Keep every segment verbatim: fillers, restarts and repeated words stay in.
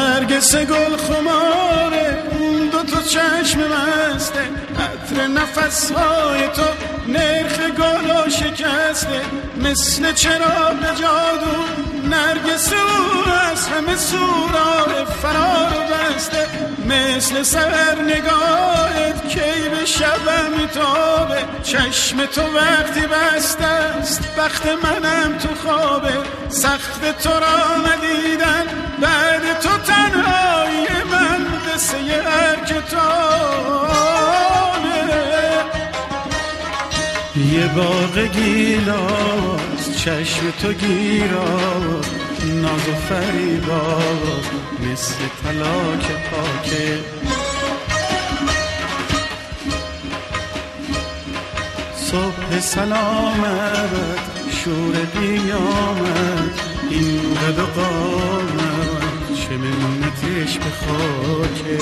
نرگس گل خماره اون دو تا چشم مسته، عطر نفسهای تو نرخ گالا شکسته، مثل چراغ جادو نرگس اون از همه سورای فرار بسته، مثل سحر نگاهت کی به شبم میتابه، چشم تو وقتی بسته است بخت منم تو خوابه، سخت تو را ندیدن بعد تو تنهایی من قصه هر کتابه. یه باغ گیلاس چشم تو گیراز، ناز و فریباز مثل طلا که پاکه، صبح سلامت شور قیامت این قد و قامت چه منتش به خاکه.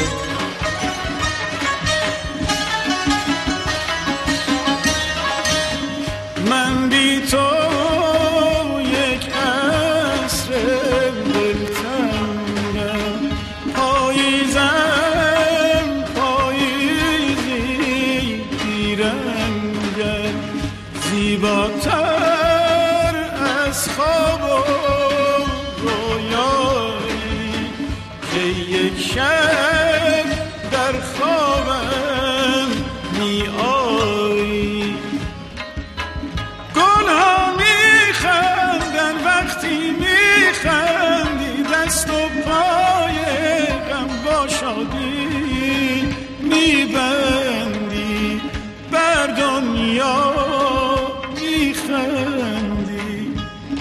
من بی تو یک عصر دلتنگم، پاییزم پاییزی بیرنگم، زیباتر از خواب و رویایی که یک شب در خوابم می آیی. گلها میخندن وقتی میخندی، دست و پای غم با شادی میبندی، بر دنیا میخندی.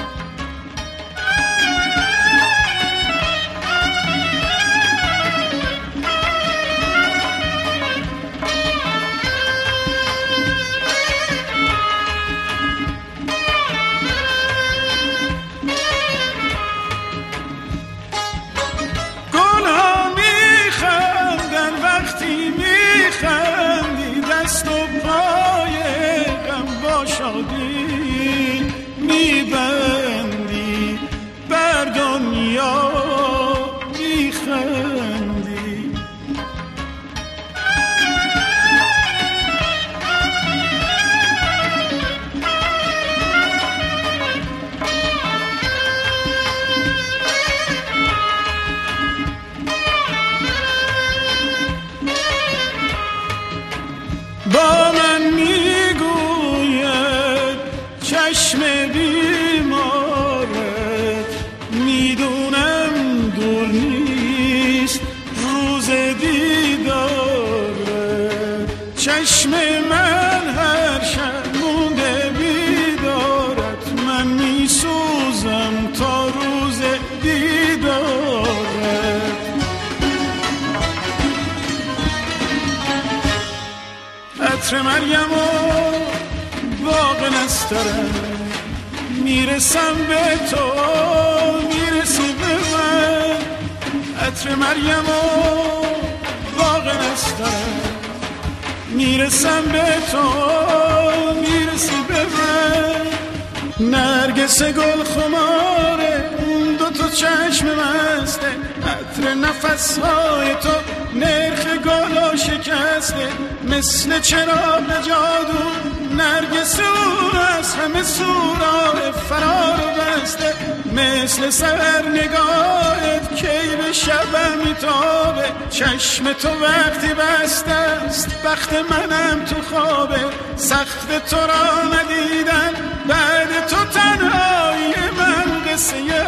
دست و پای غم با شادی میبندی، بر دنیا میخندی. با من میگوید چشم بیمارت، میدونم دور نیست روز دیدارت، چشم من هر شب مونده بیدارت، من میسوزم تا روز دیدارت. عطر مریم و باغ نسترن، میرسم به تو میرسی به من، عطر مریم و باغ نسترن، میرسم به تو میرسی به من. نرگس گل خماره اون دو تا چشم مسته، عطر نفسهای تو نرخ گالا شکسته، مثل چراغ جادو نرگس اون از همه سورای فرار بسته، مثل سحر نگاهت کی به شبم میتابه، چشم تو وقتی بسته است بخت منم تو خوابه، سخت تو را ندیدن بعد تو تنهایی من قصه